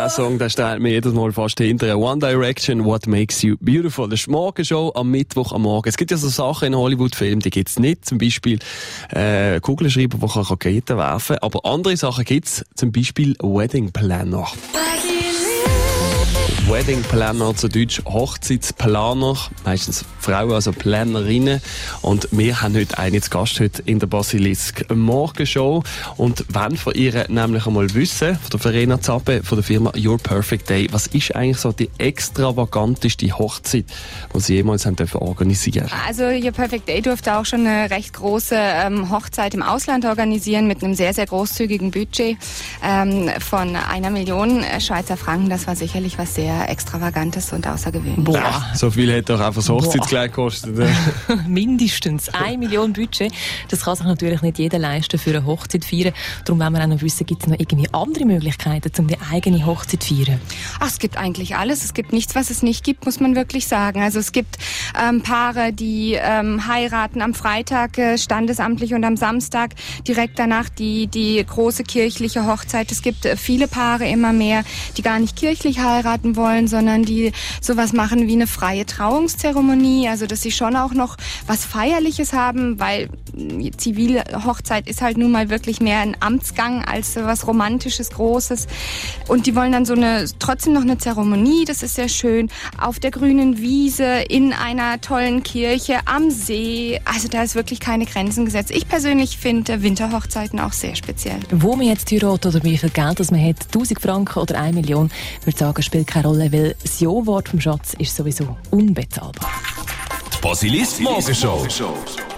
Der Song, der steht mir jedes Mal fast hinterher. One Direction, What Makes You Beautiful. Das ist die Morgenshow am Mittwoch am Morgen. Es gibt ja so Sachen in Hollywood-Filmen, die gibt's nicht. Zum Beispiel Kugelschreiber, die Raketen werfen kann. Aber andere Sachen gibt's. Zum Beispiel Wedding Planner. Wedding Planner, zu Deutsch Hochzeitsplaner, meistens Frauen, also Plannerinnen. Und wir haben heute einen zu Gast heute in der Basilisk Morgenshow und wollen von ihr nämlich einmal wissen, von der Verena Zappe, von der Firma Your Perfect Day, was ist eigentlich so die extravaganteste Hochzeit, die sie jemals haben dürfen organisieren? Also Your Perfect Day durfte auch schon eine recht große Hochzeit im Ausland organisieren mit einem sehr, sehr großzügigen Budget von 1 Million Schweizer Franken. Das war sicherlich was sehr Extravagantes und Außergewöhnliches. Boah. So viel hätte doch einfach das Hochzeitskleid gekostet. Mindestens 1 Million Budget. Das kann sich natürlich nicht jeder leisten für eine Hochzeit feiern. Darum wollen wir auch noch wissen, gibt es noch irgendwie andere Möglichkeiten, um die eigene Hochzeit zu feiern? Ach, es gibt eigentlich alles. Es gibt nichts, was es nicht gibt, muss man wirklich sagen. Also es gibt Paare, die heiraten am Freitag standesamtlich und am Samstag direkt danach die große kirchliche Hochzeit. Es gibt viele Paare immer mehr, die gar nicht kirchlich heiraten wollen, sondern die sowas machen wie eine freie Trauungszeremonie, also dass sie schon auch noch was Feierliches haben, weil zivile Hochzeit ist halt nun mal wirklich mehr ein Amtsgang als was Romantisches, Großes. Und die wollen dann trotzdem noch eine Zeremonie, das ist sehr schön, auf der grünen Wiese, in einer tollen Kirche, am See. Also da ist wirklich keine Grenzen gesetzt. Ich persönlich finde Winterhochzeiten auch sehr speziell. Wo man jetzt heiratet oder wie viel Geld das man hat, 1000 Franken oder 1 Million, würde ich sagen, spielt keine Rolle, weil das Ja-Wort vom Schatz ist sowieso unbezahlbar. Die Basilisk Morgenshow.